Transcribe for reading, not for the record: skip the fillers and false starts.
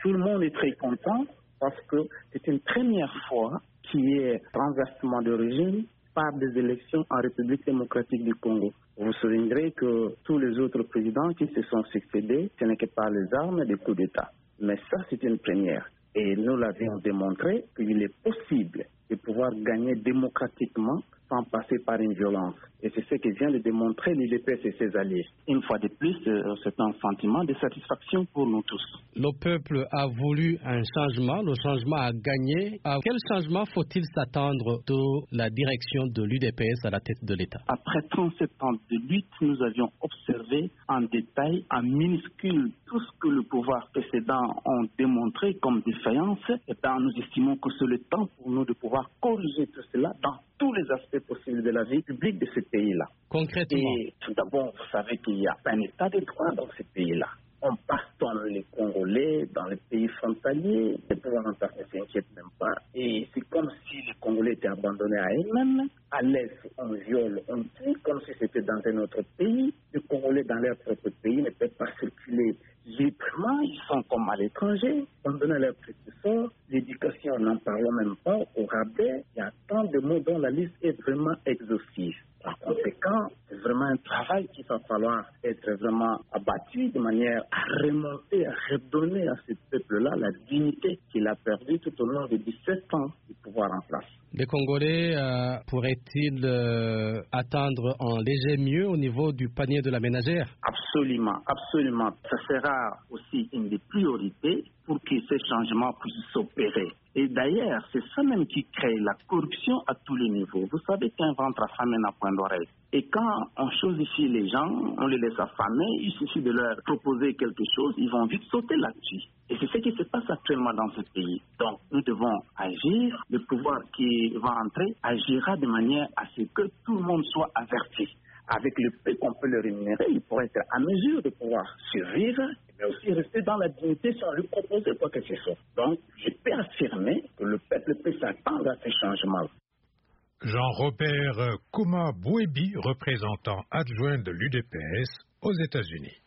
Tout le monde est très content parce que c'est une première fois qu'il y ait renversement de régime par des élections en République démocratique du Congo. Vous soulignerez que tous les autres présidents qui se sont succédés, ce n'est que par les armes des coups d'État. Mais ça, c'est une première. Et nous l'avions démontré qu'il est possible de pouvoir gagner démocratiquement sans passer par une violence. Et c'est ce que vient de démontrer l'UDPS et ses alliés. Une fois de plus, c'est un sentiment de satisfaction pour nous tous. Le peuple a voulu un changement, le changement a gagné. À quel changement faut-il s'attendre de la direction de l'UDPS à la tête de l'État? Après 37 ans de lutte, nous avions observé en détail, en minuscule, tout ce que le pouvoir précédent a démontré comme défaillance. Et bien, nous estimons que c'est le temps pour nous de pouvoir corriger tout cela dans tous les aspects possibles de la vie publique de ce pays-là. Concrètement. Et tout d'abord, vous savez qu'il y a un état de droit dans ce pays-là. On bastonne les Congolais dans les pays frontaliers, les pouvoirs intérieurs ne s'inquiètent même pas. Et c'est comme si les Congolais étaient abandonnés à eux-mêmes. À l'Est, on viole, on tue, comme si c'était dans un autre pays. Les Congolais, dans leur propre pays, ne peuvent pas circuler librement. Ils sont comme à l'étranger. On donne leur petit sort. L'éducation, n'en parlons même pas. Au rabais, il y a tant de mots dont la liste est vraiment exhaustive. Par conséquent, c'est vraiment un travail qu'il va falloir être vraiment abattu de manière à remonter, à redonner à ce peuple-là la dignité qu'il a perdue tout au long de 17 ans du pouvoir en place. Les Congolais pourraient-ils attendre un léger mieux au niveau du panier de la ménagère? Absolument, absolument. Ça sera aussi une des priorités pour que ces changements puissent s'opérer. Et d'ailleurs, c'est ça même qui crée la corruption à tous les niveaux. Vous savez qu'un ventre affamé n'a point d'oreille. Et quand on chosifie les gens, on les laisse affamer, il suffit de leur proposer quelque chose, ils vont vite sauter là-dessus. Et c'est ce qui se passe actuellement dans ce pays. Donc, nous devons agir. Le pouvoir qui va entrer agira de manière à ce que tout le monde soit averti. Avec le peu qu'on peut le rémunérer, il pourrait être à mesure de pouvoir survivre, mais aussi rester dans la dignité sans lui proposer quoi que ce soit. Donc, je peux affirmer que le peuple peut s'attendre à ces changements. Jean-Robert Kouma Bouébi, représentant adjoint de l'UDPS aux États-Unis.